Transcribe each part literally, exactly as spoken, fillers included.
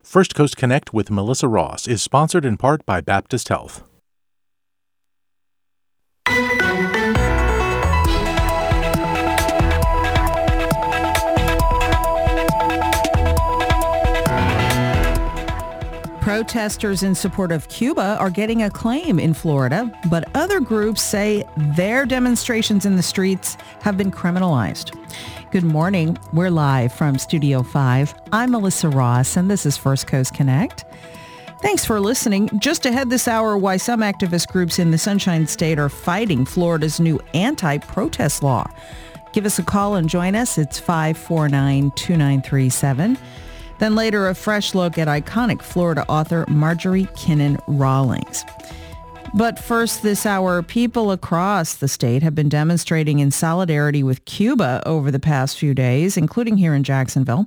First Coast Connect with Melissa Ross is sponsored in part by Baptist Health. Protesters in support of Cuba are getting acclaim in Florida, but other groups say their demonstrations in the streets have been criminalized. Good morning. We're live from Studio five. I'm Melissa Ross, and this is First Coast Connect. Thanks for listening. Just ahead this hour, why some activist groups in the Sunshine State are fighting Florida's new anti-protest law. Give us a call and join us. It's five four nine, two nine three seven. Then later, a fresh look at iconic Florida author Marjorie Kinnan Rawlings. But first this hour, people across the state have been demonstrating in solidarity with Cuba over the past few days, including here in Jacksonville.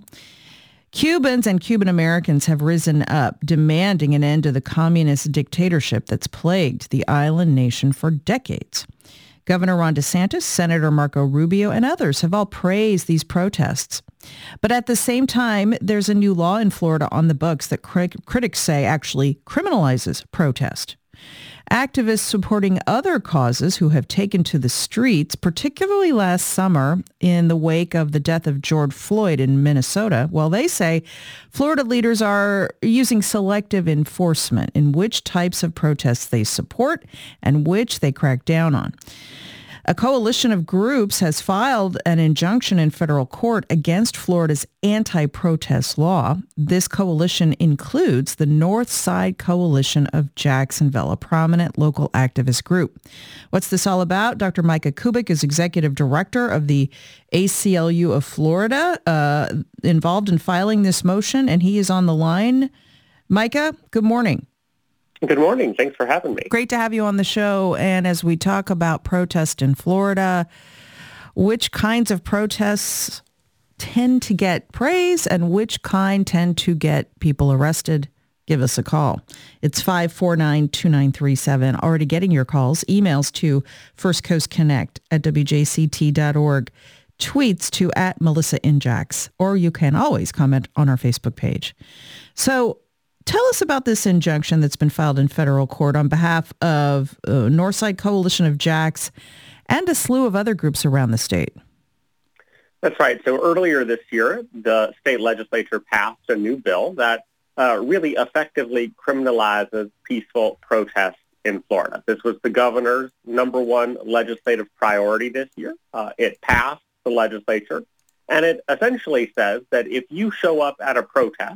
Cubans and Cuban Americans have risen up, demanding an end to the communist dictatorship that's plagued the island nation for decades. Governor Ron DeSantis, Senator Marco Rubio, and others have all praised these protests. But at the same time, there's a new law in Florida on the books that crit- critics say actually criminalizes protest. Activists supporting other causes who have taken to the streets, particularly last summer in the wake of the death of George Floyd in Minnesota, well, they say Florida leaders are using selective enforcement in which types of protests they support and which they crack down on. A coalition of groups has filed an injunction in federal court against Florida's anti-protest law. This coalition includes the North Side Coalition of Jacksonville, a prominent local activist group. What's this all about? Doctor Micah Kubik is executive director of the A C L U of Florida, uh, involved in filing this motion, and he is on the line. Micah, good morning. Good morning. Thanks for having me. Great to have you on the show. And as we talk about protest in Florida, which kinds of protests tend to get praise and which kind tend to get people arrested? Give us a call. It's five four nine, two nine three seven. Already getting your calls. Emails to First Coast Connect at W J C T dot org. Tweets to at Melissa Injax. Or you can always comment on our Facebook page. So tell us about this injunction that's been filed in federal court on behalf of uh, Northside Coalition of Jacks and a slew of other groups around the state. That's right. So earlier this year, the state legislature passed a new bill that uh, really effectively criminalizes peaceful protests in Florida. This was the governor's number one legislative priority this year. Uh, it passed the legislature, and it essentially says that if you show up at a protest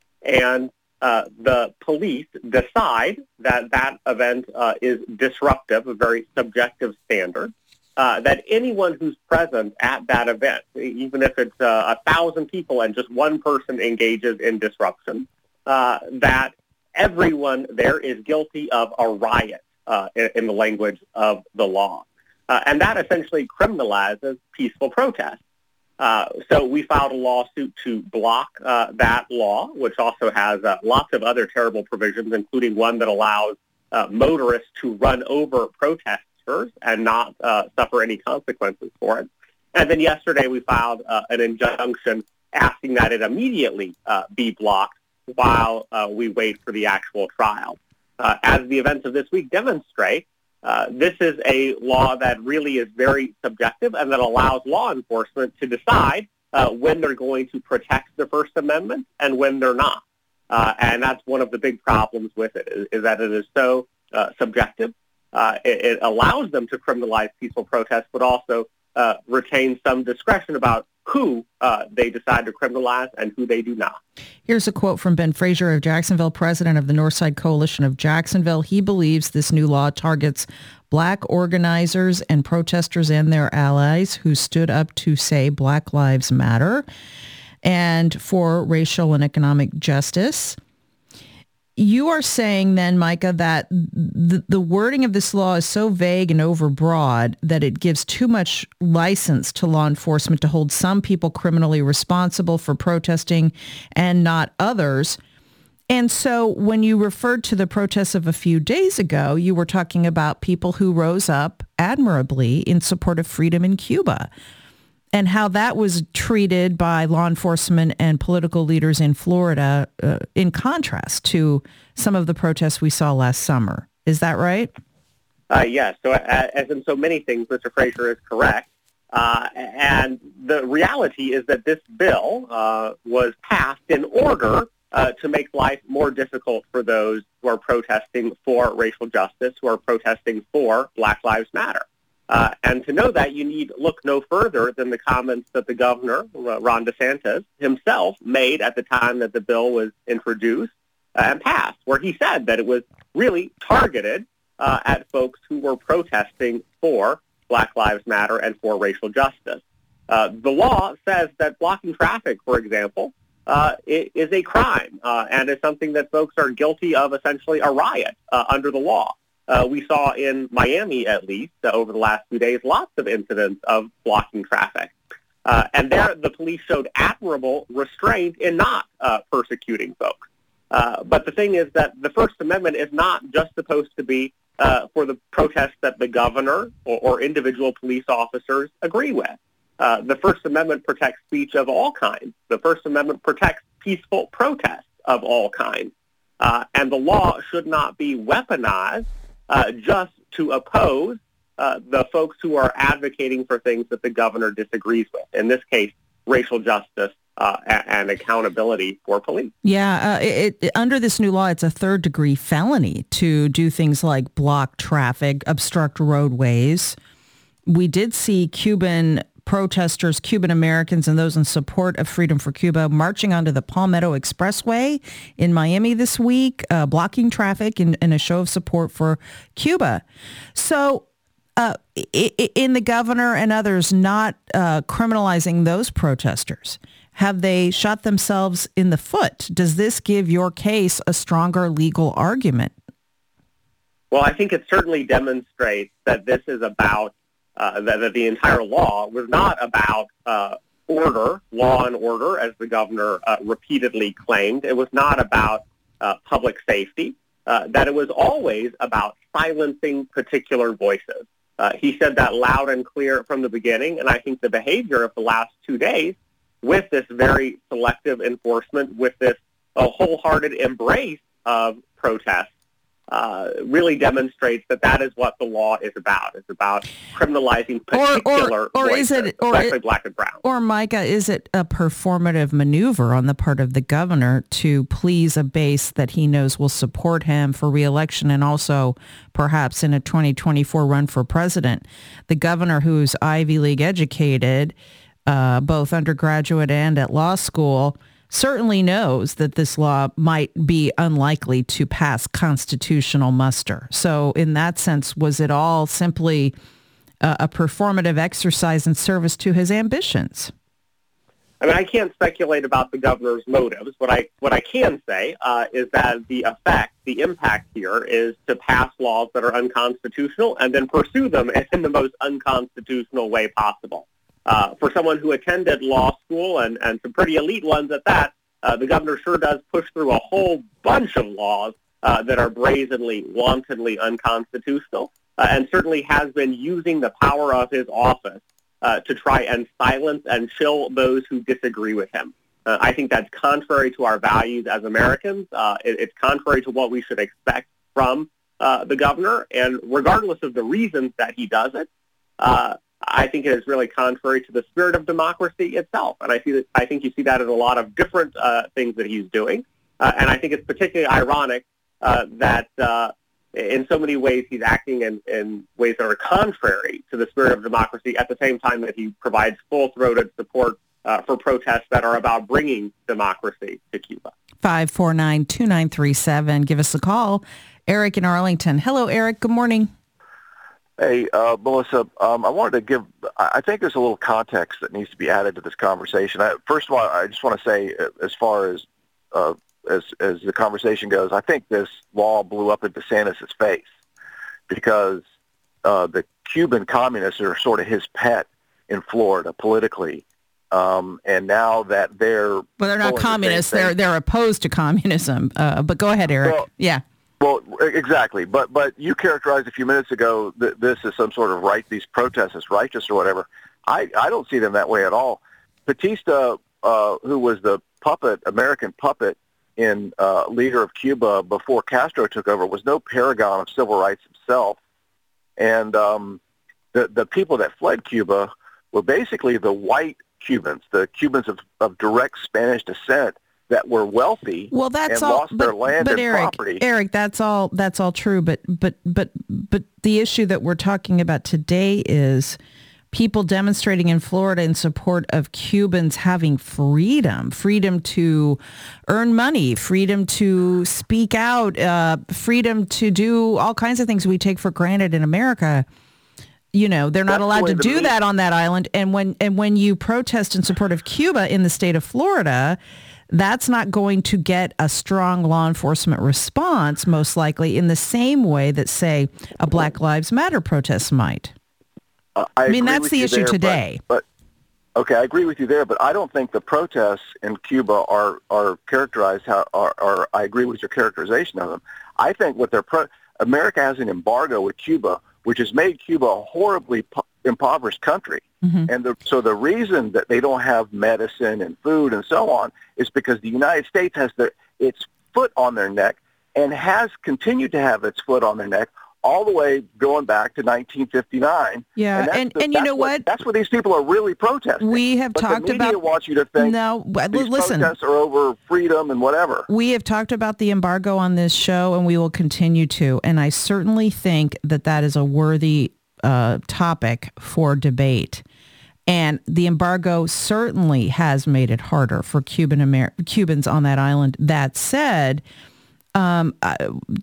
and Uh, the police decide that that event uh, is disruptive, a very subjective standard, uh, that anyone who's present at that event, even if it's uh, a thousand people and just one person engages in disruption, uh, that everyone there is guilty of a riot uh, in, in the language of the law. Uh, and that essentially criminalizes peaceful protest. Uh, so we filed a lawsuit to block uh, that law, which also has uh, lots of other terrible provisions, including one that allows uh, motorists to run over protesters and not uh, suffer any consequences for it. And then yesterday we filed uh, an injunction asking that it immediately uh, be blocked while uh, we wait for the actual trial. Uh, as the events of this week demonstrate, Uh, this is a law that really is very subjective and that allows law enforcement to decide uh, when they're going to protect the First Amendment and when they're not. Uh, and that's one of the big problems with it, is, is that it is so uh, subjective. Uh, it, it allows them to criminalize peaceful protests, but also uh, retain some discretion about who uh, they decide to criminalize and who they do not. Here's a quote from Ben Frazier of Jacksonville, president of the Northside Coalition of Jacksonville. He believes this new law targets Black organizers and protesters and their allies who stood up to say Black Lives Matter and for racial and economic justice. You are saying then, Micah, that the, the wording of this law is so vague and overbroad that it gives too much license to law enforcement to hold some people criminally responsible for protesting and not others. And so when you referred to the protests of a few days ago, you were talking about people who rose up admirably in support of freedom in Cuba. and how that was treated by law enforcement and political leaders in Florida uh, in contrast to some of the protests we saw last summer. Is that right? Uh, yes. So uh, as in so many things, Mister Frazier is correct. Uh, and the reality is that this bill uh, was passed in order uh, to make life more difficult for those who are protesting for racial justice, who are protesting for Black Lives Matter. Uh, and to know that, you need look no further than the comments that the governor, Ron DeSantis, himself made at the time that the bill was introduced and passed, where he said that it was really targeted uh, at folks who were protesting for Black Lives Matter and for racial justice. Uh, the law says that blocking traffic, for example, uh, is a crime uh, and is something that folks are guilty of, essentially a riot uh, under the law. Uh, we saw in Miami, at least, uh, over the last few days, lots of incidents of blocking traffic. Uh, and there, the police showed admirable restraint in not uh, persecuting folks. Uh, but the thing is that the First Amendment is not just supposed to be uh, for the protests that the governor or, or individual police officers agree with. Uh, the First Amendment protects speech of all kinds. The First Amendment protects peaceful protests of all kinds. Uh, and the law should not be weaponized Uh, just to oppose uh, the folks who are advocating for things that the governor disagrees with. In this case, racial justice uh, and, and accountability for police. Yeah, uh, it, it, under this new law, it's a third-degree felony to do things like block traffic, obstruct roadways. We did see Cuban protesters, Cuban Americans, and those in support of Freedom for Cuba marching onto the Palmetto Expressway in Miami this week, uh, blocking traffic in, in a show of support for Cuba. So uh, in the governor and others not uh, criminalizing those protesters, have they shot themselves in the foot? Does this give your case a stronger legal argument? Well, I think it certainly demonstrates that this is about Uh, that, that the entire law was not about uh, order, law and order, as the governor uh, repeatedly claimed. It was not about uh, public safety, uh, that it was always about silencing particular voices. Uh, he said that loud and clear from the beginning, and I think the behavior of the last two days with this very selective enforcement, with this uh, wholehearted embrace of protests, Uh, really demonstrates that that is what the law is about. It's about criminalizing particular or, or, or voices, is it, or especially it, black and brown. Or, Micah, is it a performative maneuver on the part of the governor to please a base that he knows will support him for re-election and also perhaps in a twenty twenty-four run for president? The governor, who's Ivy League educated, uh, both undergraduate and at law school, certainly knows that this law might be unlikely to pass constitutional muster. So in that sense, was it all simply uh, a performative exercise in service to his ambitions? I mean, I can't speculate about the governor's motives. What I what I can say uh, is that the effect, the impact here is to pass laws that are unconstitutional and then pursue them in the most unconstitutional way possible. Uh, for someone who attended law school, and, and some pretty elite ones at that, uh, the governor sure does push through a whole bunch of laws uh, that are brazenly, wantonly unconstitutional, uh, and certainly has been using the power of his office uh, to try and silence and chill those who disagree with him. Uh, I think that's contrary to our values as Americans. Uh, it, it's contrary to what we should expect from uh, the governor, and regardless of the reasons that he does it, uh, I think it is really contrary to the spirit of democracy itself. And I see that, I think you see that in a lot of different uh, things that he's doing. Uh, and I think it's particularly ironic uh, that uh, in so many ways he's acting in, in ways that are contrary to the spirit of democracy at the same time that he provides full-throated support uh, for protests that are about bringing democracy to Cuba. five four nine, two nine three seven. Give us a call. Eric in Arlington. Hello, Eric. Good morning. Hey, uh, Melissa, um, I wanted to give, I think there's a little context that needs to be added to this conversation. I, first of all, I just want to say, as far as, uh, as as the conversation goes, I think this law blew up in DeSantis' face because uh, the Cuban communists are sort of his pet in Florida politically. Um, and now that they're... Well, they're not communists. The they're they're opposed to communism. Uh, but go ahead, Eric. Well, yeah. Well, exactly. But but you characterized a few minutes ago that this is some sort of right, these protests as righteous or whatever. I, I don't see them that way at all. Batista, uh, who was the puppet, American puppet in uh, leader of Cuba before Castro took over, was no paragon of civil rights himself. And um, the, the people that fled Cuba were basically the white Cubans, the Cubans of, of direct Spanish descent that were wealthy well, that's and all, lost but, their land but and Eric, property. Eric, that's all that's all true. But but but but the issue that we're talking about today is people demonstrating in Florida in support of Cubans having freedom, freedom to earn money, freedom to speak out, uh, freedom to do all kinds of things we take for granted in America. You know, they're not That's allowed the to way do the that on that island. And when and when you protest in support of Cuba in the state of Florida, that's not going to get a strong law enforcement response, most likely, in the same way that, say, a Black Lives Matter protest might. Uh, I, I mean, agree that's with the you issue there, today. But, but okay, I agree with you there, but I don't think the protests in Cuba are are characterized how. Are, are I agree with your characterization of them. I think what they're pro- America has an embargo with Cuba, which has made Cuba a horribly po- impoverished country. Mm-hmm. And the, so the reason that they don't have medicine and food and so on is because the United States has their, its foot on their neck and has continued to have its foot on their neck all the way going back to nineteen fifty-nine. Yeah, and, and, the, and you know what, what? That's what these people are really protesting. We have but talked the media about... wants you to think no, these listen, protests are over freedom and whatever. We have talked about the embargo on this show, and we will continue to. And I certainly think that that is a worthy uh, topic for debate. And the embargo certainly has made it harder for Cuban Amer- Cubans on that island. That said, um, uh,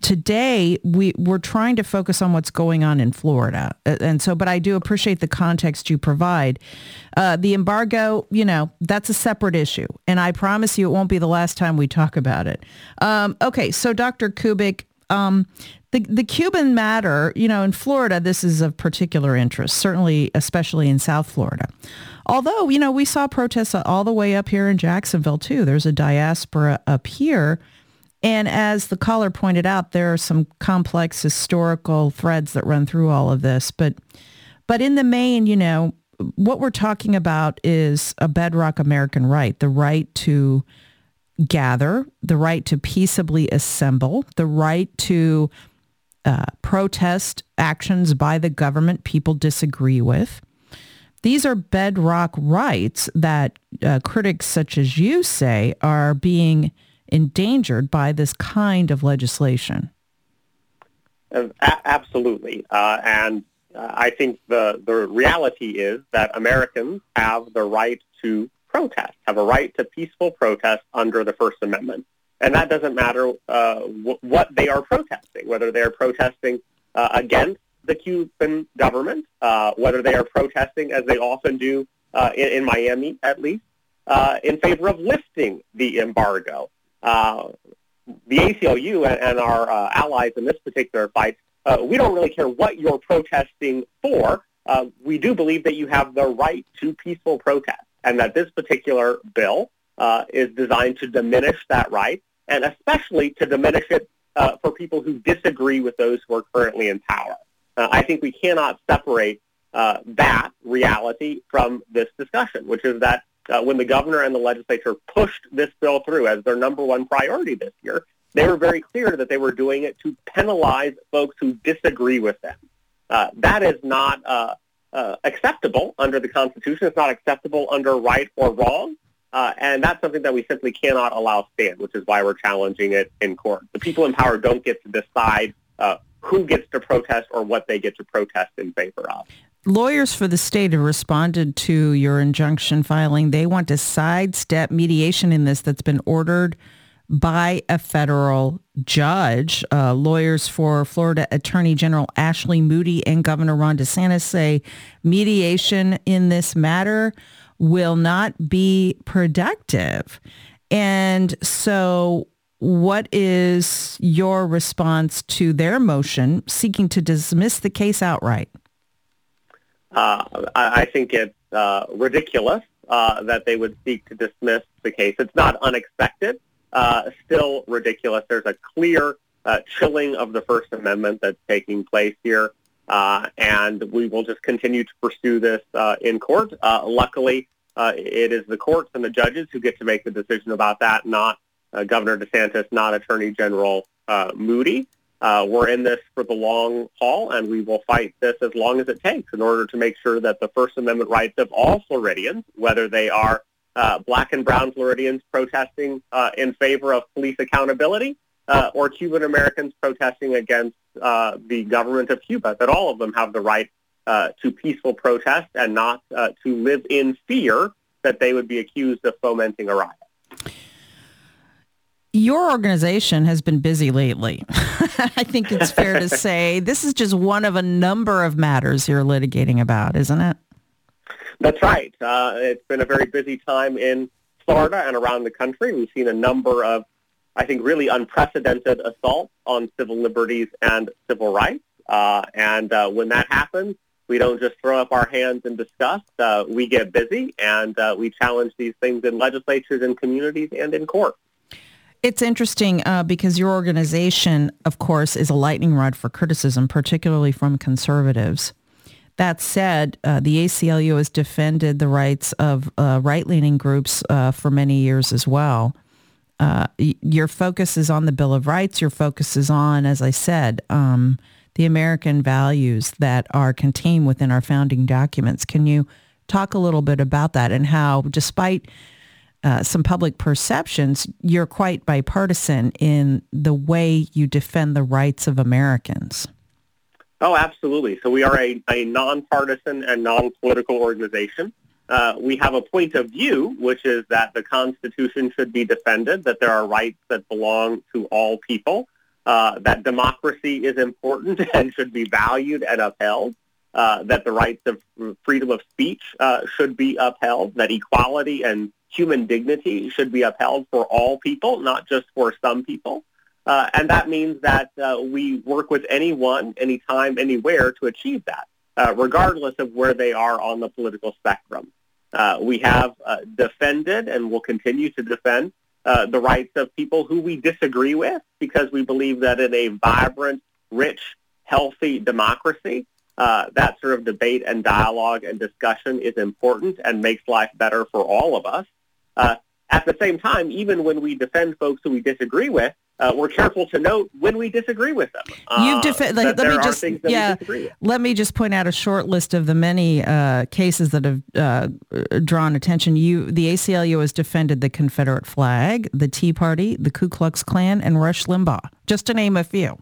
today we, we're trying to focus on what's going on in Florida. And so, but I do appreciate the context you provide. Uh, the embargo, you know, that's a separate issue. And I promise you it won't be the last time we talk about it. Um, okay, so Doctor Kubik, um, the, the Cuban matter, you know, in Florida, this is of particular interest, certainly, especially in South Florida. Although, you know, we saw protests all the way up here in Jacksonville, too. There's a diaspora up here. And as the caller pointed out, there are some complex historical threads that run through all of this. But but in the main, you know, what we're talking about is a bedrock American right, the right to gather, the right to peaceably assemble, the right to uh, protest actions by the government people disagree with. These are bedrock rights that uh, critics such as you say are being endangered by this kind of legislation. Uh, a- absolutely. Uh, and uh, I think the, the reality is that Americans have the right to protest, have a right to peaceful protest under the First Amendment. And that doesn't matter uh, w- what they are protesting, whether they are protesting uh, against the Cuban government, uh, whether they are protesting, as they often do uh, in, in Miami at least, uh, in favor of lifting the embargo. Uh, the A C L U and, and our uh, allies in this particular fight, uh, we don't really care what you're protesting for. Uh, we do believe that you have the right to peaceful protest, and that this particular bill uh, is designed to diminish that right, and especially to diminish it uh, for people who disagree with those who are currently in power. Uh, I think we cannot separate uh, that reality from this discussion, which is that Uh, when the governor and the legislature pushed this bill through as their number one priority this year, they were very clear that they were doing it to penalize folks who disagree with them. Uh, that is not uh, uh, acceptable under the Constitution. It's not acceptable under right or wrong. Uh, and that's something that we simply cannot allow stand, which is why we're challenging it in court. The people in power don't get to decide uh, who gets to protest or what they get to protest in favor of. Lawyers for the state have responded to your injunction filing. They want to sidestep mediation in this that's been ordered by a federal judge. Uh, lawyers for Florida Attorney General Ashley Moody and Governor Ron DeSantis say mediation in this matter will not be productive. And so what is your response to their motion seeking to dismiss the case outright? Uh, I, I think it's uh, ridiculous uh, that they would seek to dismiss the case. It's not unexpected, uh, still ridiculous. There's a clear uh, chilling of the First Amendment that's taking place here. Uh, and we will just continue to pursue this uh, in court. Uh, luckily, uh, it is the courts and the judges who get to make the decision about that, not uh, Governor DeSantis, not Attorney General uh, Moody. Uh, we're in this for the long haul, and we will fight this as long as it takes in order to make sure that the First Amendment rights of all Floridians, whether they are uh, black and brown Floridians protesting uh, in favor of police accountability uh, or Cuban Americans protesting against uh, the government of Cuba, that all of them have the right uh, to peaceful protest and not uh, to live in fear that they would be accused of fomenting a riot. Your organization has been busy lately. I think it's fair to say this is just one of a number of matters you're litigating about, isn't it? That's right. Uh, it's been a very busy time in Florida and around the country. We've seen a number of, I think, really unprecedented assaults on civil liberties and civil rights. Uh, and uh, when that happens, we don't just throw up our hands in disgust. Uh, we get busy, and uh, we challenge these things in legislatures and communities and in court. It's interesting uh, because your organization, of course, is a lightning rod for criticism, particularly from conservatives. That said, uh, the A C L U has defended the rights of uh, right-leaning groups uh, for many years as well. Uh, y- your focus is on the Bill of Rights. Your focus is on, as I said, um, the American values that are contained within our founding documents. Can you talk a little bit about that and how, despite Uh, some public perceptions, you're quite bipartisan in the way you defend the rights of Americans? Oh, absolutely. So we are a, a nonpartisan and non-political organization. Uh, we have a point of view, which is that the Constitution should be defended, that there are rights that belong to all people, uh, that democracy is important and should be valued and upheld, uh, that the rights of freedom of speech uh, should be upheld, that equality and human dignity should be upheld for all people, not just for some people. Uh, and that means that uh, we work with anyone, anytime, anywhere to achieve that, uh, regardless of where they are on the political spectrum. Uh, we have uh, defended and will continue to defend uh, the rights of people who we disagree with, because we believe that in a vibrant, rich, healthy democracy, uh, that sort of debate and dialogue and discussion is important and makes life better for all of us. Uh, at the same time, even when we defend folks who we disagree with, uh, we're careful to note when we disagree with them. Uh, You've defe- like, let me just yeah. Let me just point out a short list of the many uh, cases that have uh, drawn attention. You, the A C L U has defended the Confederate flag, the Tea Party, the Ku Klux Klan, and Rush Limbaugh, just to name a few.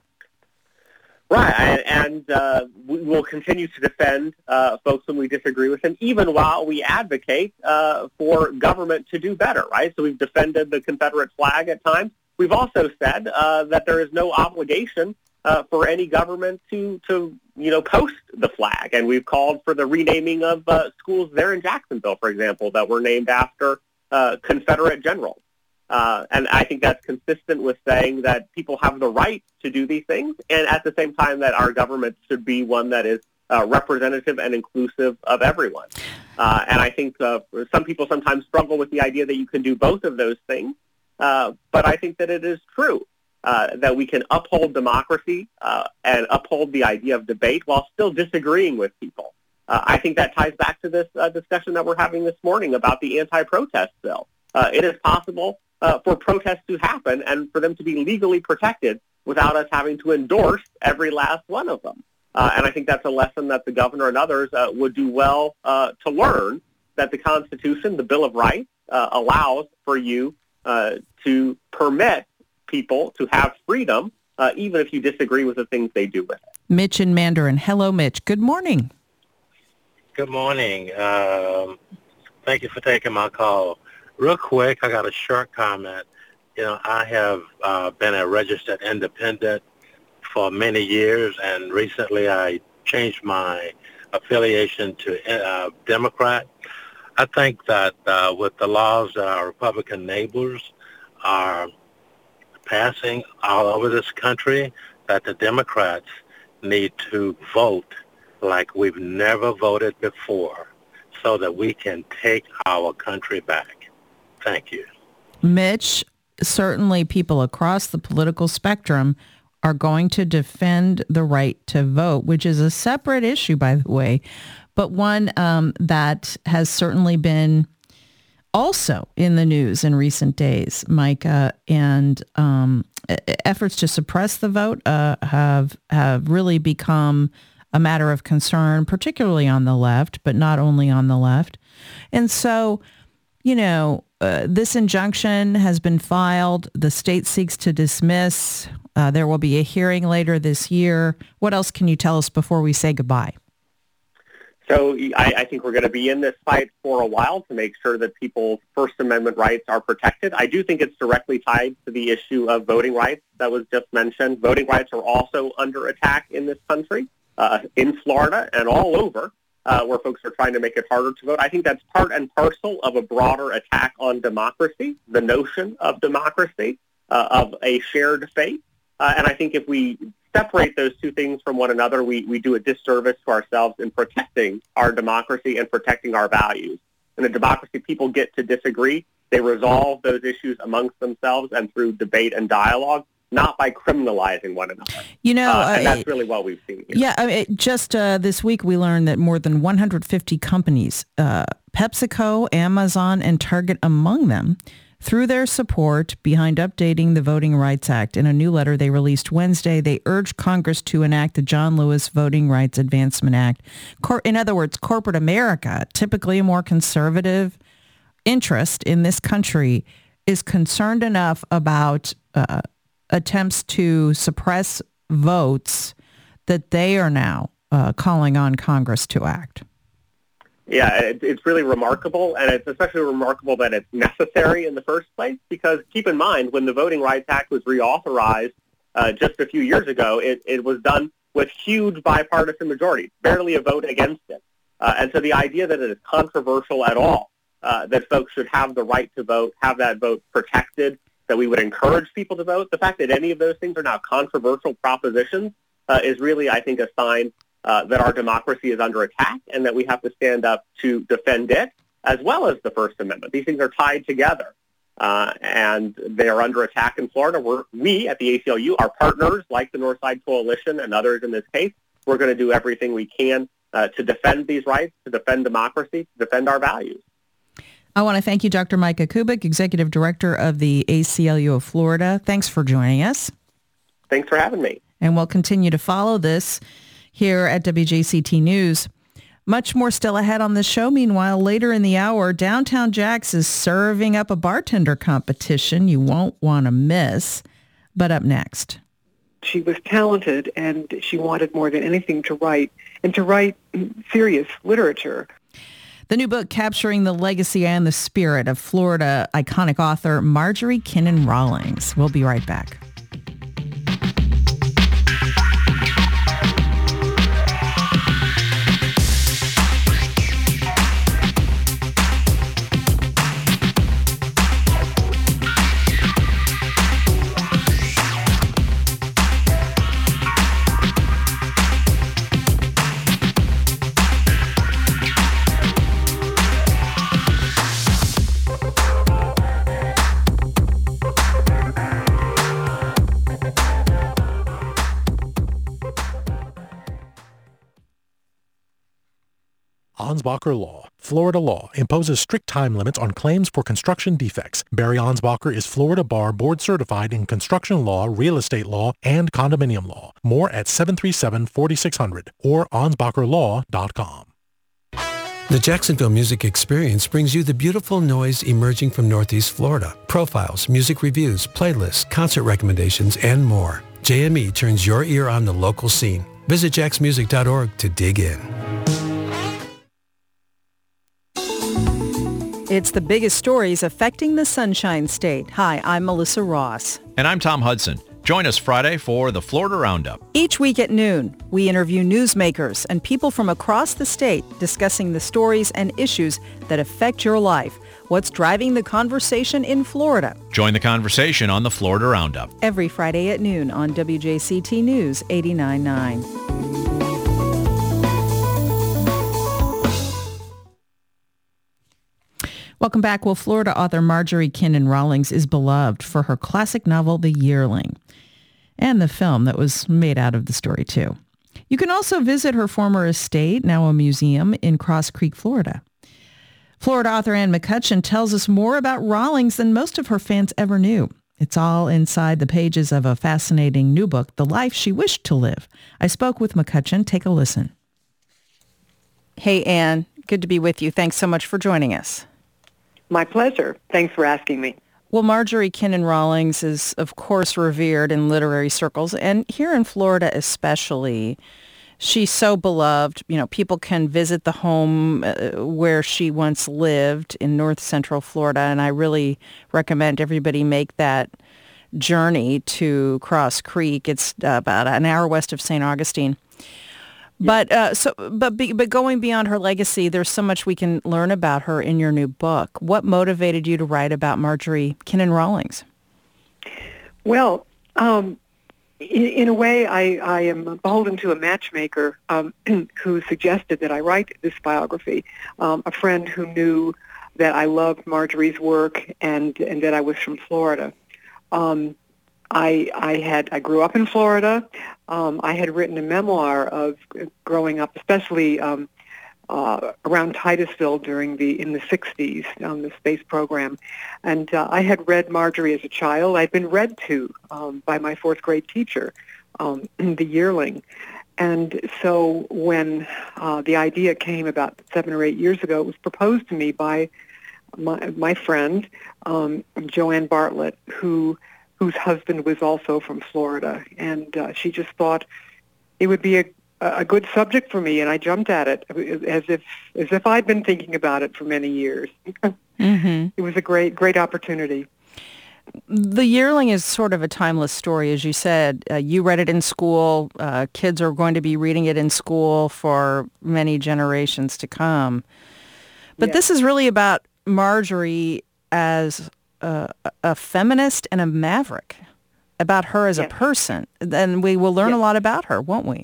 Right, and, and uh, we will continue to defend uh, folks whom we disagree with, and even while we advocate uh, for government to do better, right? So we've defended the Confederate flag at times. We've also said uh, that there is no obligation uh, for any government to, to, you know, post the flag, and we've called for the renaming of uh, schools there in Jacksonville, for example, that were named after uh, Confederate generals. Uh, and I think that's consistent with saying that people have the right to do these things, and at the same time that our government should be one that is uh, representative and inclusive of everyone. Uh, and I think uh, some people sometimes struggle with the idea that you can do both of those things, uh, but I think that it is true uh, that we can uphold democracy uh, and uphold the idea of debate while still disagreeing with people. Uh, I think that ties back to this uh, discussion that we're having this morning about the anti-protest bill. Uh, it is possible Uh, for protests to happen and for them to be legally protected without us having to endorse every last one of them. Uh, and I think that's a lesson that the governor and others uh, would do well uh, to learn, that the Constitution, the Bill of Rights, uh, allows for you uh, to permit people to have freedom, uh, even if you disagree with the things they do with it. Mitch in Mandarin. Hello, Mitch. Good morning. Good morning. Um, thank you for taking my call. Real quick, I got a short comment. You know, I have uh, been a registered independent for many years, and recently I changed my affiliation to uh, Democrat. I think that uh, with the laws that our Republican neighbors are passing all over this country, that the Democrats need to vote like we've never voted before so that we can take our country back. Thank you. Mitch, certainly people across the political spectrum are going to defend the right to vote, which is a separate issue, by the way, but one um, that has certainly been also in the news in recent days, Micah, and um, efforts to suppress the vote uh, have have really become a matter of concern, particularly on the left, but not only on the left. And so, you know, uh, this injunction has been filed. The state seeks to dismiss. Uh, there will be a hearing later this year. What else can you tell us before we say goodbye? So I, I think we're going to be in this fight for a while to make sure that people's First Amendment rights are protected. I do think it's directly tied to the issue of voting rights that was just mentioned. Voting rights are also under attack in this country, uh, in Florida and all over, uh, where folks are trying to make it harder to vote. I think that's part and parcel of a broader attack on democracy, the notion of democracy, uh, of a shared faith. Uh, and I think if we separate those two things from one another, we, we do a disservice to ourselves in protecting our democracy and protecting our values. In a democracy, people get to disagree. They resolve those issues amongst themselves and through debate and dialogue, not by criminalizing one another. You know, uh, and uh, that's really what we've seen here. Yeah, I mean, just uh, this week we learned that more than one hundred fifty companies, uh, PepsiCo, Amazon, and Target among them, through their support behind updating the Voting Rights Act. In a new letter they released Wednesday, they urged Congress to enact the John Lewis Voting Rights Advancement Act. Cor- in other words, corporate America, typically a more conservative interest in this country, is concerned enough about uh, attempts to suppress votes that they are now uh, calling on Congress to act. Yeah, it, it's really remarkable, and it's especially remarkable that it's necessary in the first place, because keep in mind, when the Voting Rights Act was reauthorized uh, just a few years ago, it, it was done with huge bipartisan majorities, barely a vote against it. Uh, and so the idea that it is controversial at all, uh, that folks should have the right to vote, have that vote protected, that we would encourage people to vote, the fact that any of those things are now controversial propositions uh, is really, I think, a sign Uh, that our democracy is under attack and that we have to stand up to defend it, as well as the First Amendment. These things are tied together, uh, and they are under attack in Florida. We're, we at the A C L U, our partners like the Northside Coalition and others in this case, we're going to do everything we can uh, to defend these rights, to defend democracy, to defend our values. I want to thank you, Doctor Micah Kubik, Executive Director of the A C L U of Florida. Thanks for joining us. Thanks for having me. And we'll continue to follow this here at W J C T News. Much more still ahead on the show. Meanwhile, later in the hour, Downtown Jack's is serving up a bartender competition you won't want to miss. But up next. She was talented, and she wanted more than anything to write, and to write serious literature. The new book capturing the legacy and the spirit of Florida iconic author Marjorie Kinnan Rawlings. We'll be right back. Ansbacher Law. Florida law imposes strict time limits on claims for construction defects. Barry Ansbacher is Florida Bar Board certified in construction law, real estate law, and condominium law. More at seven three seven, four six zero zero or ansbacher law dot com. The Jacksonville Music Experience brings you the beautiful noise emerging from Northeast Florida. Profiles, music reviews, playlists, concert recommendations, and more. J M E turns your ear on the local scene. Visit jax music dot org to dig in. It's the biggest stories affecting the Sunshine State. Hi, I'm Melissa Ross. And I'm Tom Hudson. Join us Friday for the Florida Roundup. Each week at noon, we interview newsmakers and people from across the state discussing the stories and issues that affect your life. What's driving the conversation in Florida? Join the conversation on the Florida Roundup. Every Friday at noon on W J C T News eighty-nine point nine. Welcome back. Well, Florida author Marjorie Kinnan Rawlings is beloved for her classic novel, The Yearling. and the film that was made out of the story, too. You can also visit her former estate, now a museum, in Cross Creek, Florida. Florida author Anne McCutcheon tells us more about Rawlings than most of her fans ever knew. It's all inside the pages of a fascinating new book, The Life She Wished to Live. I spoke with McCutcheon. Take a listen. Hey, Anne. Good to be with you. Thanks so much for joining us. My pleasure. Thanks for asking me. Well, Marjorie Kinnan Rawlings is, of course, revered in literary circles, and here in Florida especially. She's so beloved. You know, people can visit the home uh, where she once lived in north central Florida, and I really recommend everybody make that journey to Cross Creek. It's uh, about an hour west of Saint Augustine. But uh, so, but be, but going beyond her legacy, there's so much we can learn about her in your new book. What motivated you to write about Marjorie Kinnan Rawlings? Well, um, in, in a way, I, I am beholden to a matchmaker um, who suggested that I write this biography. Um, a friend who knew that I loved Marjorie's work and and that I was from Florida. Um, I, I had I grew up in Florida. Um, I had written a memoir of growing up, especially um, uh, around Titusville during the in the sixties, um, the space program, and uh, I had read Marjorie as a child. I'd been read to um, by my fourth grade teacher, um, The Yearling, and so when uh, the idea came about seven or eight years ago, it was proposed to me by my my friend um, Joanne Bartlett, who. whose husband was also from Florida, and uh, she just thought it would be a, a good subject for me, and I jumped at it as if as if I'd been thinking about it for many years. Mm-hmm. It was a great great opportunity. The Yearling is sort of a timeless story, as you said. Uh, you read it in school. Uh, kids are going to be reading it in school for many generations to come. But yes. This is really about Marjorie as Uh, a feminist and a maverick, about her as yes. a person. Then we will learn yes. a lot about her, won't we?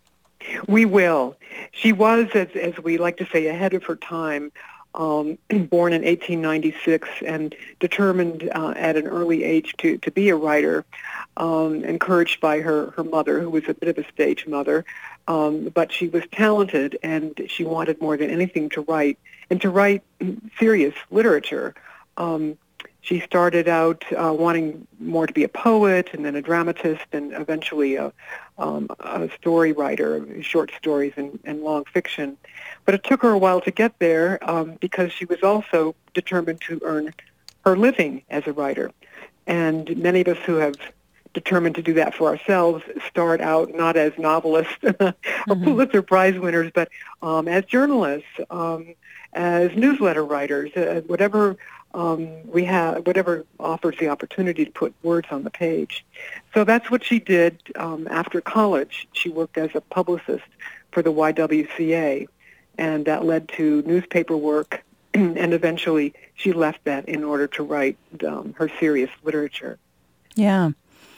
We will. She was, as, as we like to say, ahead of her time, um, born in eighteen ninety-six and determined uh, at an early age to, to be a writer, um, encouraged by her, her mother, who was a bit of a stage mother. Um, but she was talented, and she wanted more than anything to write, and to write serious literature. Um, She started out uh, wanting more to be a poet, and then a dramatist, and eventually a, um, a story writer, short stories and, and long fiction. But it took her a while to get there um, because she was also determined to earn her living as a writer. And many of us who have determined to do that for ourselves start out not as novelists or mm-hmm. Pulitzer Prize winners, but um, as journalists, um, as newsletter writers, uh, whatever... Um, we have whatever offers the opportunity to put words on the page. So that's what she did um, after college. She worked as a publicist for the Y W C A, and that led to newspaper work, and eventually she left that in order to write um, her serious literature. Yeah,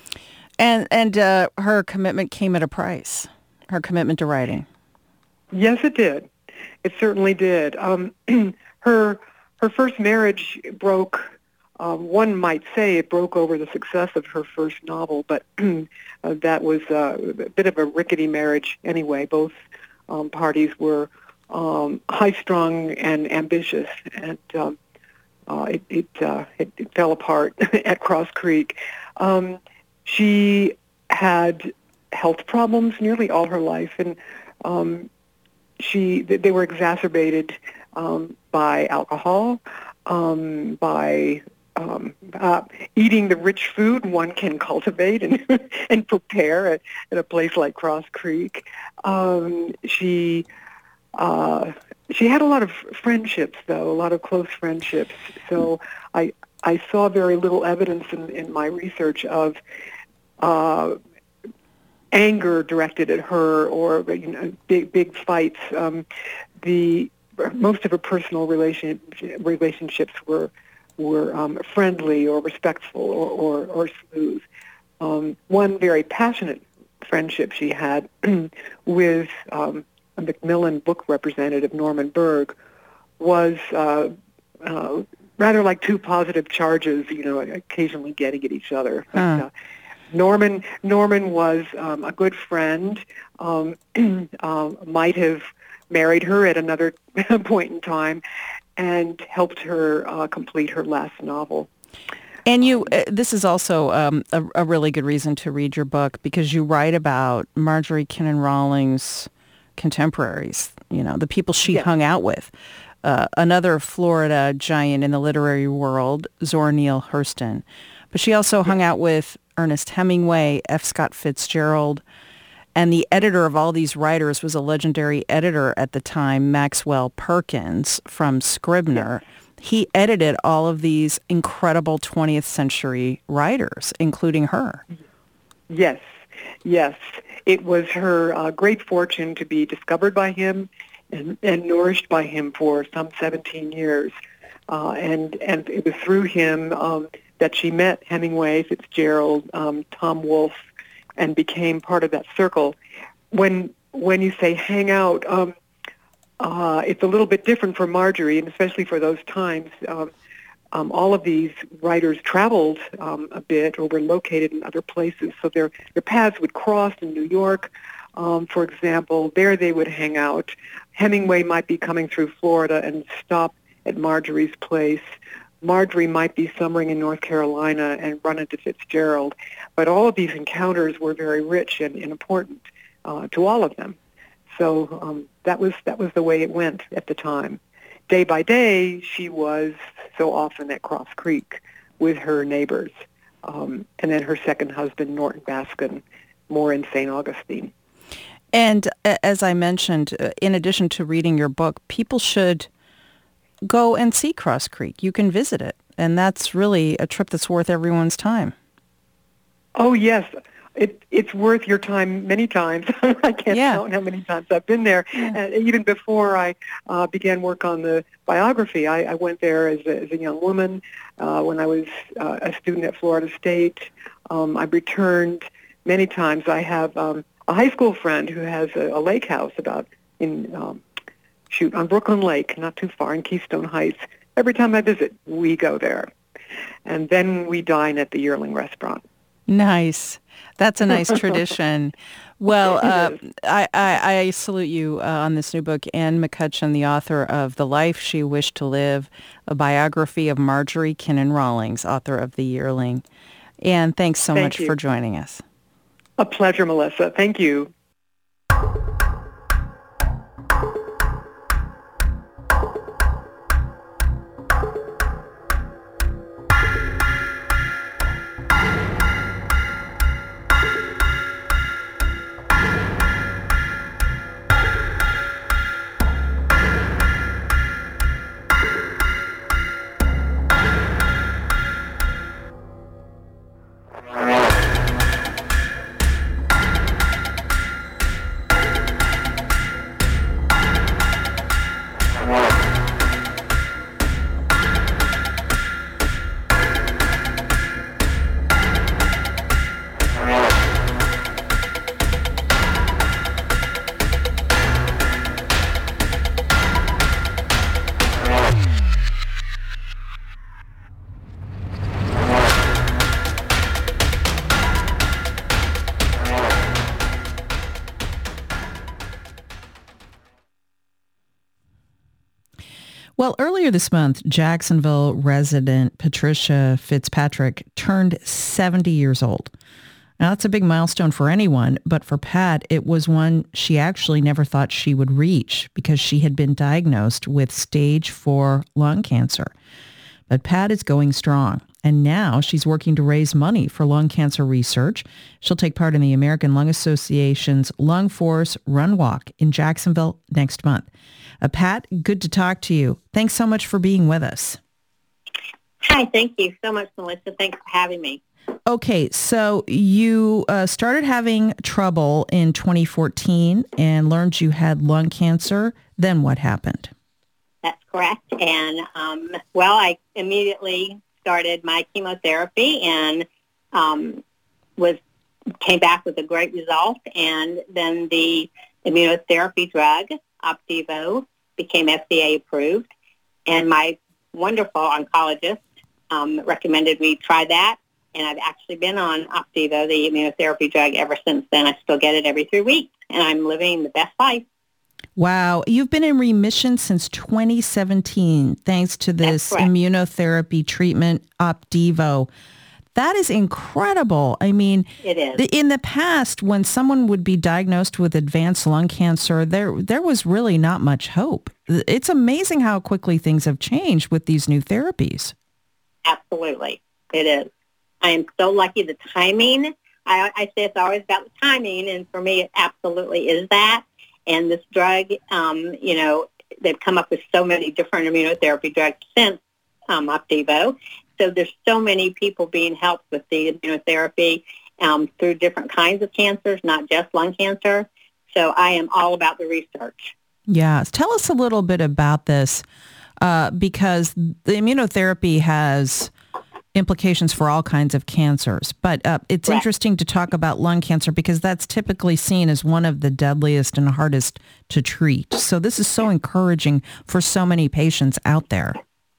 and and uh, her commitment came at a price. Her commitment to writing. Yes, it did. It certainly did. Um, her. Her first marriage broke, um, one might say it broke over the success of her first novel, but uh, that was uh, a bit of a rickety marriage anyway. Both um, parties were um, high-strung and ambitious, and um, uh, it, it, uh, it, it fell apart at Cross Creek. Um, she had health problems nearly all her life, and um, she they were exacerbated Um, by alcohol, um, by um, uh, eating the rich food one can cultivate and and prepare at, at a place like Cross Creek. Um, she uh, she had a lot of friendships, though, a lot of close friendships. So I I saw very little evidence in, in my research of uh, anger directed at her or you know big big fights. Um, the Most of her personal relation, relationships were were um, friendly or respectful or, or, or smooth. Um, one very passionate friendship she had with um, a Macmillan book representative, Norman Berg, was uh, uh, rather like two positive charges, you know, occasionally getting at each other. But, uh. uh, Norman Norman was um, a good friend. Um, uh, might have married her at another point in time, and helped her uh, complete her last novel. And you, uh, this is also um, a, a really good reason to read your book, because you write about Marjorie Kinnan Rawlings' contemporaries, you know, the people she Yes. hung out with. Uh, another Florida giant in the literary world, Zora Neale Hurston. But she also hung out with Ernest Hemingway, F. Scott Fitzgerald, and the editor of all these writers was a legendary editor at the time, Maxwell Perkins from Scribner. Yes. He edited all of these incredible twentieth century writers, including her. Yes, yes. It was her uh, great fortune to be discovered by him and, and nourished by him for some seventeen years. Uh, and, and it was through him um, that she met Hemingway, Fitzgerald, um, Tom Wolfe, and became part of that circle. When when you say hang out, um, uh, it's a little bit different for Marjorie, and especially for those times. Um, um, all of these writers traveled um, a bit or were located in other places, so their their paths would cross in New York, um, for example. There they would hang out. Hemingway might be coming through Florida and stop at Marjorie's place. Marjorie might be summering in North Carolina and run into Fitzgerald. But all of these encounters were very rich and, and important uh, to all of them. So um, that was that was the way it went at the time. Day by day, she was so often at Cross Creek with her neighbors. Um, and then her second husband, Norton Baskin, more in Saint Augustine. And uh, as I mentioned, uh, in addition to reading your book, people should go and see Cross Creek. You can visit it. And that's really a trip that's worth everyone's time. Oh, yes. It, it's worth your time many times. I can't yeah. count how many times I've been there. Yeah. Uh, even before I uh, began work on the biography, I, I went there as a, as a young woman uh, when I was uh, a student at Florida State. Um, I returned many times. I have um, a high school friend who has a, a lake house about in um, shoot on Brooklyn Lake, not too far in Keystone Heights. Every time I visit, we go there, and then we dine at the Yearling Restaurant. Nice. That's a nice tradition. Well, uh, I, I, I salute you uh, on this new book, Anne McCutcheon, the author of The Life She Wished to Live, a biography of Marjorie Kinnan Rawlings, author of The Yearling. Anne, thanks so Thank much you. for joining us. A pleasure, Melissa. Thank you. Well, earlier this month, Jacksonville resident Patricia Fitzpatrick turned seventy years old. Now, that's a big milestone for anyone, but for Pat, it was one she actually never thought she would reach because she had been diagnosed with stage four lung cancer. But Pat is going strong, and now she's working to raise money for lung cancer research. She'll take part in the American Lung Association's Lung Force Run Walk in Jacksonville next month. Uh, Pat, good to talk to you. Thanks so much for being with us. Hi, thank you so much, Melissa. Thanks for having me. Okay, so you uh, started having trouble in twenty fourteen and learned you had lung cancer. Then what happened? That's correct. And, um, well, I immediately started my chemotherapy and um, was came back with a great result. And then the immunotherapy drug, Opdivo, became F D A approved. And my wonderful oncologist um, recommended we try that. And I've actually been on Opdivo, the immunotherapy drug, ever since then. I still get it every three weeks, and I'm living the best life. Wow. You've been in remission since twenty seventeen, thanks to this immunotherapy treatment, Opdivo. That is incredible. I mean, it is. In the past, when someone would be diagnosed with advanced lung cancer, there there was really not much hope. It's amazing how quickly things have changed with these new therapies. Absolutely. It is. I am so lucky. The timing, I, I say it's always about the timing, and for me, it absolutely is that. And this drug, um, you know, they've come up with so many different immunotherapy drugs since um, Opdivo. So there's so many people being helped with the immunotherapy um, through different kinds of cancers, not just lung cancer. So I am all about the research. Yeah. Tell us a little bit about this, uh, because the immunotherapy has implications for all kinds of cancers. But uh, it's Correct. Interesting to talk about lung cancer because that's typically seen as one of the deadliest and hardest to treat. So this is so encouraging for so many patients out there.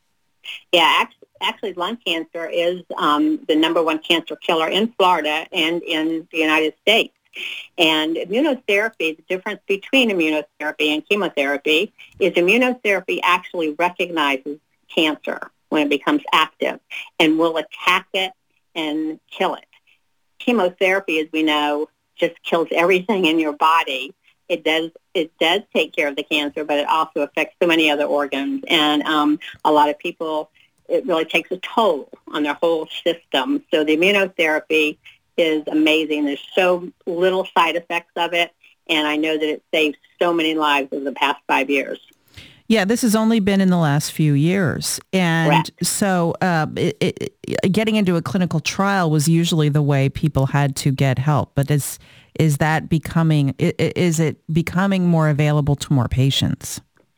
Yeah, actually, actually lung cancer is um, the number one cancer killer in Florida and in the United States. And immunotherapy, the difference between immunotherapy and chemotherapy is immunotherapy actually recognizes cancer when it becomes active and will attack it and kill it. Chemotherapy, as we know, just kills everything in your body. It does it does take care of the cancer, but it also affects so many other organs. And um, a lot of people, it really takes a toll on their whole system. So the immunotherapy is amazing. There's so little side effects of it, and I know that it saved so many lives over the past five years. Yeah, this has only been in the last few years. And Correct. so uh, it, it, getting into a clinical trial was usually the way people had to get help. But is is that becoming, is it becoming more available to more patients?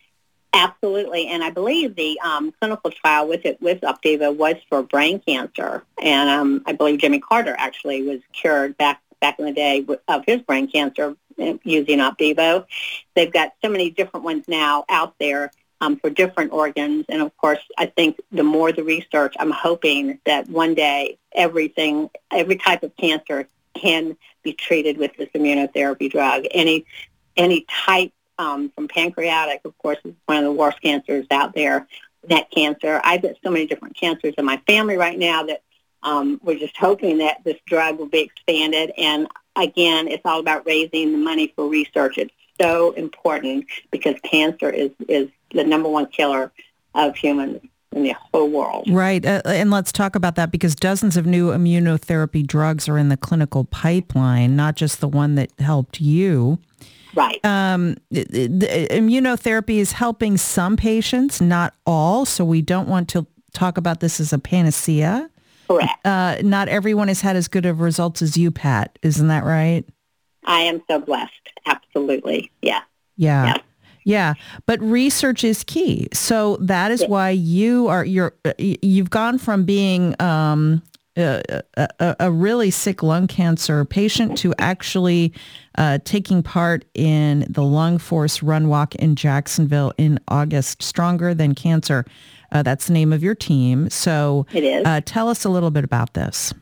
Absolutely. And I believe the um, clinical trial with it with Opdivo was for brain cancer. And um, I believe Jimmy Carter actually was cured back back in the day of his brain cancer using Opdivo. They've got so many different ones now out there um, for different organs. And of course, I think the more the research, I'm hoping that one day everything, every type of cancer can be treated with this immunotherapy drug. Any any type um, from pancreatic, of course, is one of the worst cancers out there, neck cancer. I've got so many different cancers in my family right now that Um, we're just hoping that this drug will be expanded. And again, it's all about raising the money for research. It's so important because cancer is, is the number one killer of humans in the whole world. Right. Uh, and let's talk about that because dozens of new immunotherapy drugs are in the clinical pipeline, not just the one that helped you. Right. Um, the, the immunotherapy is helping some patients, not all. So we don't want to talk about this as a panacea. Correct. Uh, not everyone has had as good of results as you, Pat. Isn't that right? I am so blessed. Absolutely. Yeah. Yeah. Yeah. Yeah. But research is key. So that is yeah. why you are, you're, you've gone from being um, a, a, a really sick lung cancer patient to actually uh, taking part in the Lung Force Run Walk in Jacksonville in August, Stronger Than Cancer. Uh, that's the name of your team. So it is. Uh, tell us a little bit about this.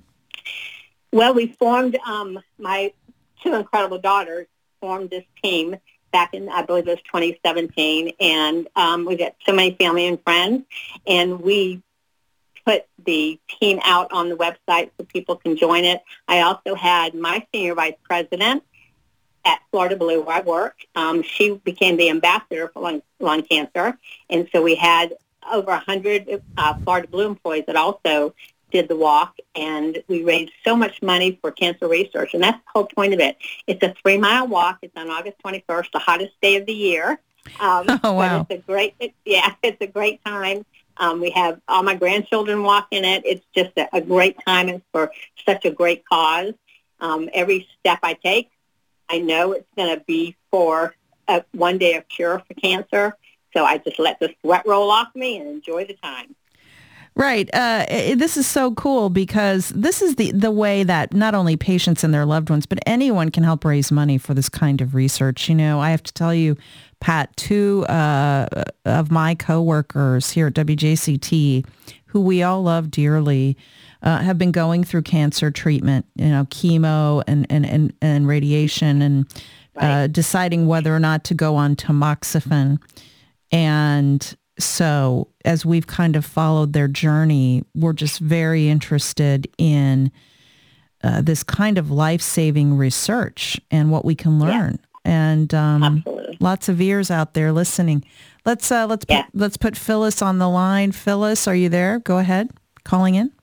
Well, we formed, um, my two incredible daughters formed this team back in, I believe it was twenty seventeen. And um, we got so many family and friends. And we put the team out on the website so people can join it. I also had my senior vice president at Florida Blue, where I work. Um, she became the ambassador for lung, lung cancer. And so we had over one hundred uh, Florida Blue employees that also did the walk, and we raised so much money for cancer research, and that's the whole point of it. It's a three-mile walk. It's on August twenty-first, the hottest day of the year. Um, oh, wow. But it's a great, it, yeah, it's a great time. Um, we have all my grandchildren walking it. It's just a, a great time. It's for such a great cause. Um, every step I take, I know it's going to be for a, one day of cure for cancer. So I just let the sweat roll off me and enjoy the time. Right. Uh, it, this is so cool because this is the, the way that not only patients and their loved ones, but anyone can help raise money for this kind of research. You know, I have to tell you, Pat, two uh, of my coworkers here at W J C T who we all love dearly, uh, have been going through cancer treatment, you know, chemo and, and, and, and radiation and right. uh, deciding whether or not to go on tamoxifen. And so as we've kind of followed their journey, we're just very interested in uh, this kind of life-saving research and what we can learn. Yeah. And um, lots of ears out there listening. Let's uh, let's yeah. put, let's put Phyllis on the line. Phyllis, are you there? Go ahead, calling in.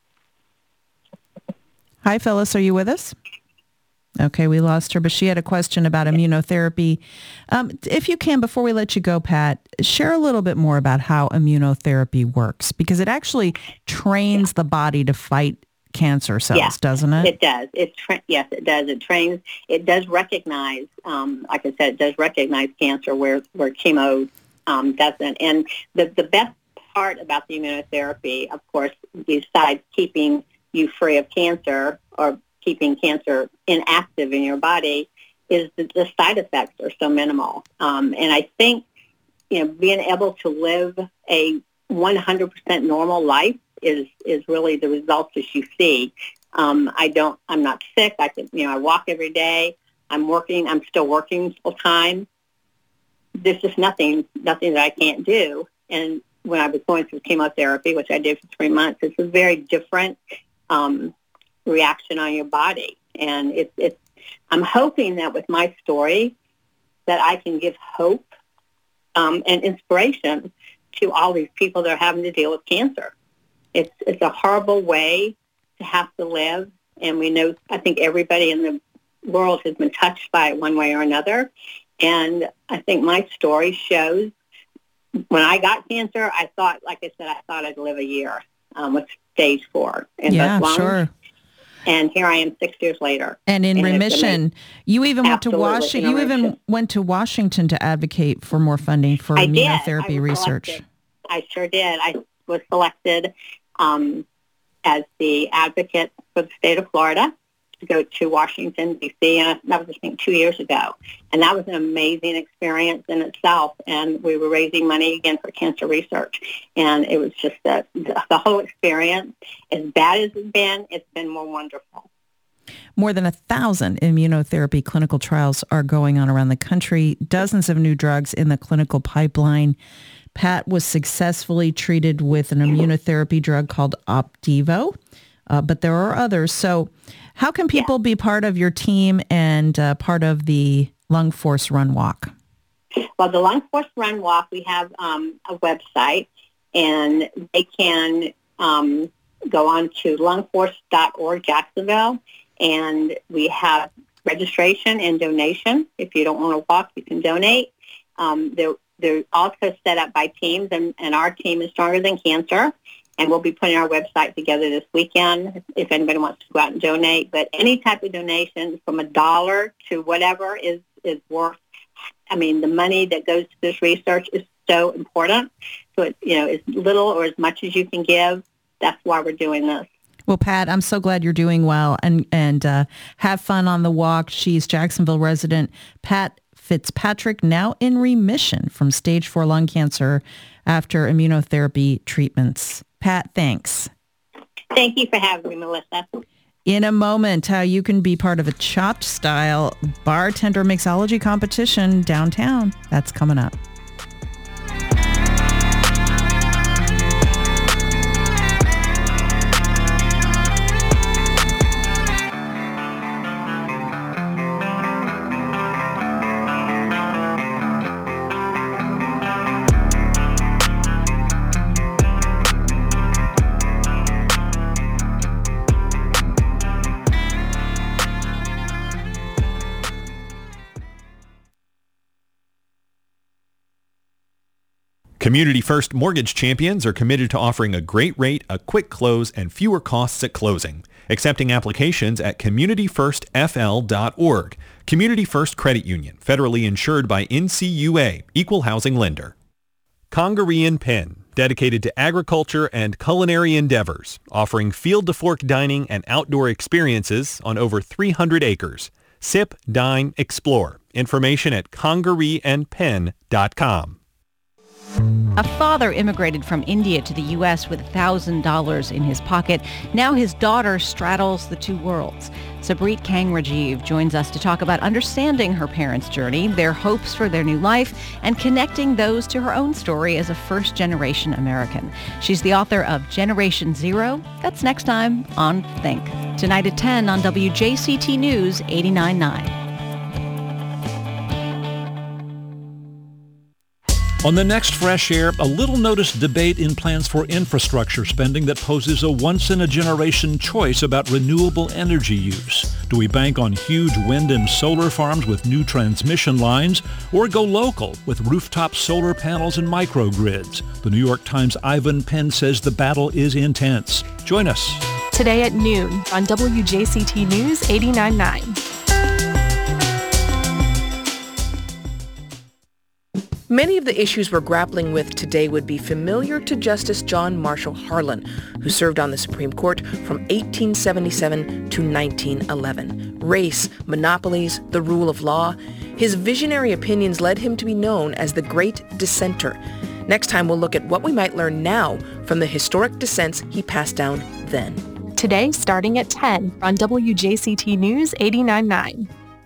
Hi, Phyllis. Are you with us? Okay, we lost her, but she had a question about immunotherapy. Um, if you can, before we let you go, Pat, share a little bit more about how immunotherapy works, because it actually trains the body to fight cancer cells, yeah, doesn't it? It does. It tra- yes, it does. It trains. It does recognize, um, like I said, it does recognize cancer where where chemo um, doesn't. And the the best part about the immunotherapy, of course, besides keeping you free of cancer or keeping cancer inactive in your body, is that the side effects are so minimal. Um, and I think, you know, being able to live a one hundred percent normal life is is really the results that you see. Um, I don't, I'm not sick. I can, you know, I walk every day. I'm working. I'm still working full time. There's just nothing, nothing that I can't do. And when I was going through chemotherapy, which I did for three months, it's a very different um, reaction on your body. And it's, it's, I'm hoping that with my story that I can give hope um, and inspiration to all these people that are having to deal with cancer. It's it's a horrible way to have to live, and we know, I think everybody in the world has been touched by it one way or another. And I think my story shows when I got cancer, I thought, like I said, I thought I'd live a year um, with stage four in yeah, both lungs. Sure. And here I am six years later. And in and remission, you even went to Washington. You remission. even went to Washington to advocate for more funding for I immunotherapy did. I research. Selected. I sure did. I was selected um, as the advocate for the state of Florida to go to Washington, D C, and that was, I think, two years ago. And that was an amazing experience in itself. And we were raising money again for cancer research. And it was just a, the whole experience, as bad as it's been, it's been more wonderful. More than a thousand immunotherapy clinical trials are going on around the country, dozens of new drugs in the clinical pipeline. Pat was successfully treated with an immunotherapy drug called Opdivo, uh, but there are others. So how can people yeah. be part of your team and uh, part of the Lung Force Run Walk? Well, the Lung Force Run Walk, we have um, a website, and they can um, go on to lung force dot org Jacksonville, and we have registration and donation. If you don't want to walk, you can donate. Um, they're, they're also set up by teams, and, and our team is Stronger Than Cancer, and we'll be putting our website together this weekend if anybody wants to go out and donate. But any type of donation from a dollar to whatever is, is worth, I mean, the money that goes to this research is so important. So, it, you know, as little or as much as you can give, that's why we're doing this. Well, Pat, I'm so glad you're doing well, and, and uh, have fun on the walk. She's Jacksonville resident Pat Fitzpatrick, now in remission from stage four lung cancer after immunotherapy treatments. Pat, thanks. Thank you for having me, Melissa. In a moment, how you can be part of a Chopped Style bartender mixology competition downtown. That's coming up. Community First Mortgage Champions are committed to offering a great rate, a quick close, and fewer costs at closing. Accepting applications at community first f l dot org. Community First Credit Union, federally insured by N C U A, Equal Housing Lender. Congaree and Penn, dedicated to agriculture and culinary endeavors, offering field-to-fork dining and outdoor experiences on over three hundred acres. Sip, dine, explore. Information at congaree and penn dot com. A father immigrated from India to the U S with one thousand dollars in his pocket. Now his daughter straddles the two worlds. Sabrit Kang Rajiv joins us to talk about understanding her parents' journey, their hopes for their new life, and connecting those to her own story as a first-generation American. She's the author of Generation Zero. That's next time on Think. Tonight at ten on W J C T News eighty-nine point nine. On the next Fresh Air, a little-noticed debate in plans for infrastructure spending that poses a once-in-a-generation choice about renewable energy use. Do we bank on huge wind and solar farms with new transmission lines, or go local with rooftop solar panels and microgrids? The New York Times' Ivan Penn says the battle is intense. Join us. Today at noon on W J C T News eighty-nine point nine. Many of the issues we're grappling with today would be familiar to Justice John Marshall Harlan, who served on the Supreme Court from eighteen seventy-seven to nineteen eleven. Race, monopolies, the rule of law. His visionary opinions led him to be known as the Great Dissenter. Next time we'll look at what we might learn now from the historic dissents he passed down then. Today, starting at ten on W J C T News eighty-nine point nine.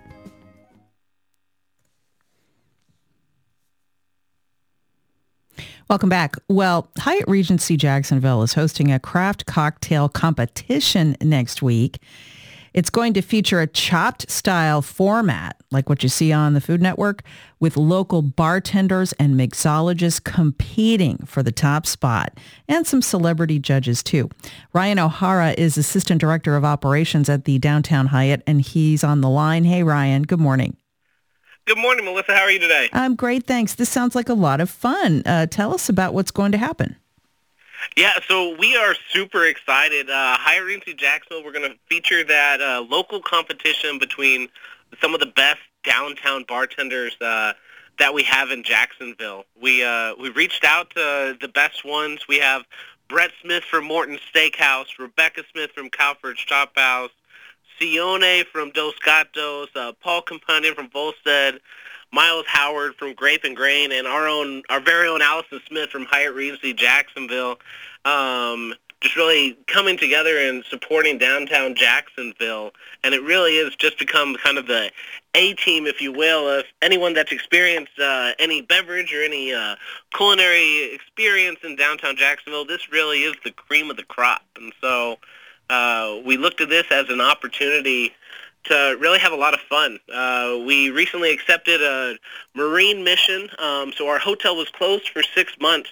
Welcome back. Well, Hyatt Regency Jacksonville is hosting a craft cocktail competition next week. It's going to feature a chopped style format, like what you see on the Food Network, with local bartenders and mixologists competing for the top spot, and some celebrity judges too. Ryan O'Hara is Assistant Director of Operations at the Downtown Hyatt, and he's on the line. Hey, Ryan. Good morning. Good morning, Melissa. How are you today? I'm great, thanks. This sounds like a lot of fun. Uh, tell us about what's going to happen. Yeah, so we are super excited. Uh, Hyatt Regency Jacksonville, we're going to feature that uh, local competition between some of the best downtown bartenders uh, that we have in Jacksonville. We uh, we reached out to the best ones. We have Brett Smith from Morton's Steakhouse, Rebecca Smith from Calford's Chop House, Sione from Dos Gatos, uh, Paul Companion from Volstead, Miles Howard from Grape and Grain, and our own, our very own Allison Smith from Hyatt Regency Jacksonville. Um, just really coming together and supporting downtown Jacksonville. And it really is just become kind of the A-team, if you will, of anyone that's experienced uh, any beverage or any uh, culinary experience in downtown Jacksonville. This really is the cream of the crop. And so Uh, we looked at this as an opportunity to really have a lot of fun. Uh, we recently accepted a Marine mission, um, so our hotel was closed for six months,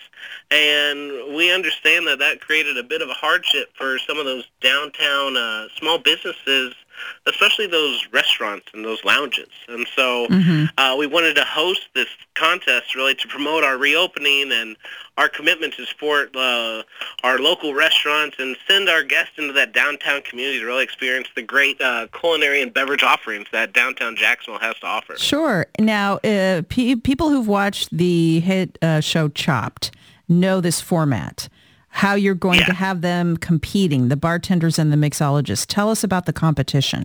and we understand that that created a bit of a hardship for some of those downtown uh, small businesses, especially those restaurants and those lounges. And so mm-hmm. uh, we wanted to host this contest really to promote our reopening and our commitment to support uh, our local restaurants and send our guests into that downtown community to really experience the great uh, culinary and beverage offerings that downtown Jacksonville has to offer. Sure. Now, uh, pe- people who've watched the hit uh, show Chopped know this format, how you're going yeah. to have them competing, the bartenders and the mixologists. Tell us about the competition.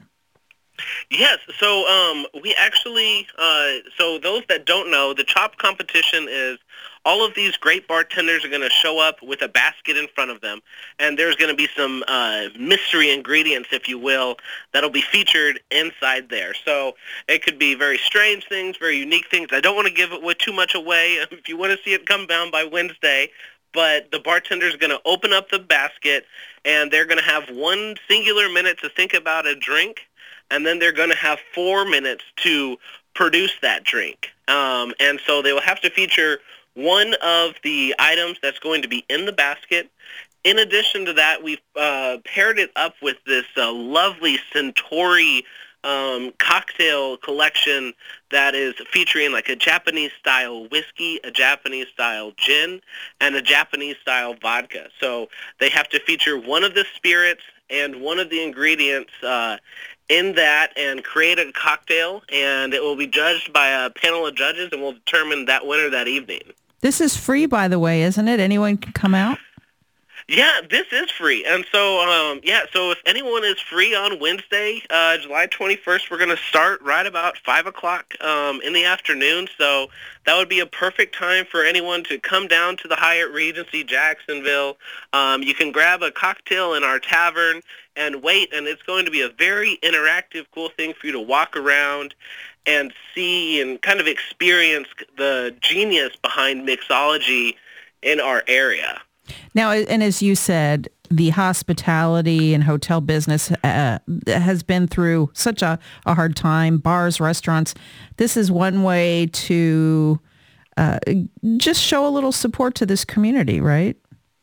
Yes, so um, we actually, uh, so those that don't know, the Chop competition is all of these great bartenders are going to show up with a basket in front of them, and there's going to be some uh, mystery ingredients, if you will, that'll be featured inside there. So it could be very strange things, very unique things. I don't want to give it too much away. If you want to see it, come down by Wednesday. But the bartender's going to open up the basket, and they're going to have one singular minute to think about a drink, and then they're going to have four minutes to produce that drink. Um, and so they will have to feature one of the items that's going to be in the basket. In addition to that, we've uh, paired it up with this uh, lovely Centauri um, cocktail collection that is featuring like a Japanese-style whiskey, a Japanese-style gin, and a Japanese-style vodka. So they have to feature one of the spirits and one of the ingredients uh, in that and create a cocktail, and it will be judged by a panel of judges, and we'll determine that winner that evening. This is free, by the way, isn't it? Anyone can come out? Yeah, this is free. And so, um, yeah, so if anyone is free on Wednesday, uh, July twenty-first, we're going to start right about five o'clock um, in the afternoon. So that would be a perfect time for anyone to come down to the Hyatt Regency Jacksonville. Um, you can grab a cocktail in our tavern and wait, and it's going to be a very interactive, cool thing for you to walk around and see and kind of experience the genius behind mixology in our area. Now, and as you said, the hospitality and hotel business uh, has been through such a, a hard time, bars, restaurants. This is one way to uh, just show a little support to this community, right?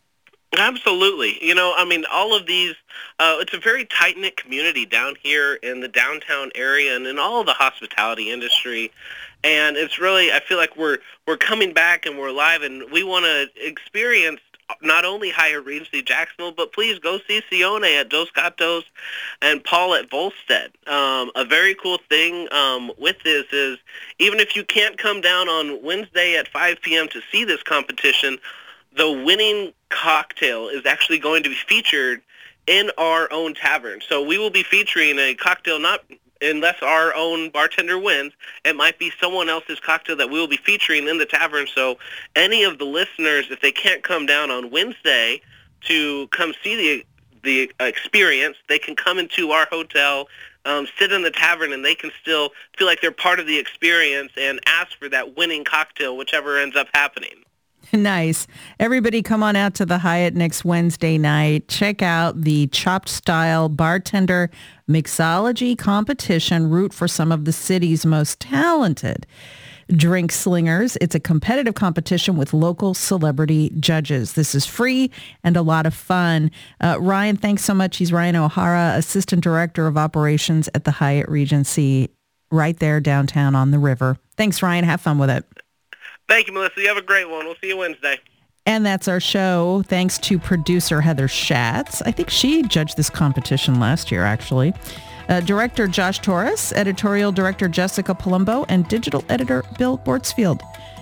Absolutely. You know, I mean, all of these, uh, it's a very tight-knit community down here in the downtown area and in all of the hospitality industry. And it's really, I feel like we're we're coming back and we're live, and we want to experience not only Hyatt Regency Jacksonville, but please go see Sione at Dos Gatos and Paul at Volstead. Um, a very cool thing um, with this is even if you can't come down on Wednesday at five p.m. to see this competition, the winning cocktail is actually going to be featured in our own tavern. So we will be featuring a cocktail not unless our own bartender wins. It might be someone else's cocktail that we will be featuring in the tavern. So any of the listeners, if they can't come down on Wednesday to come see the the experience, they can come into our hotel, um, sit in the tavern, and they can still feel like they're part of the experience and ask for that winning cocktail, whichever ends up happening. Nice. Everybody come on out to the Hyatt next Wednesday night. Check out the Chopped Style Bartender Mixology Competition. Root for some of the city's most talented drink slingers. It's a competitive competition with local celebrity judges. This is free and a lot of fun. Uh, Ryan, thanks so much. He's Ryan O'Hara, Assistant Director of Operations at the Hyatt Regency right there downtown on the river. Thanks, Ryan. Have fun with it. Thank you, Melissa. You have a great one. We'll see you Wednesday. And that's our show. Thanks to producer Heather Schatz. I think she judged this competition last year, actually. Uh, Director Josh Torres, Editorial Director Jessica Palumbo, and Digital Editor Bill Bortsfield.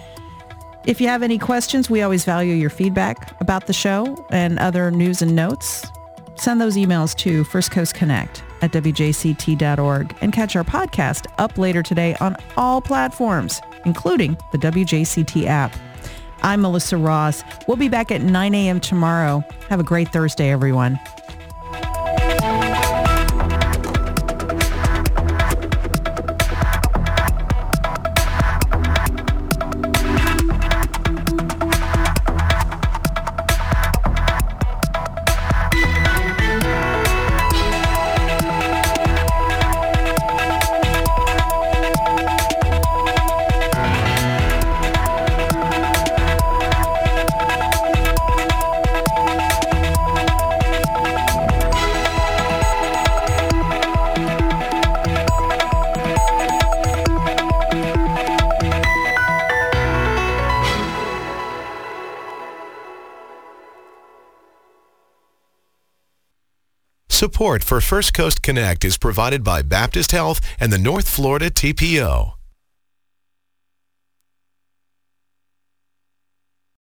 If you have any questions, we always value your feedback about the show and other news and notes. Send those emails to First Coast Connect at W J C T dot org and catch our podcast up later today on all platforms, including the W J C T app. I'm Melissa Ross. We'll be back at nine a.m. tomorrow. Have a great Thursday, everyone. Support for First Coast Connect is provided by Baptist Health and the North Florida T P O.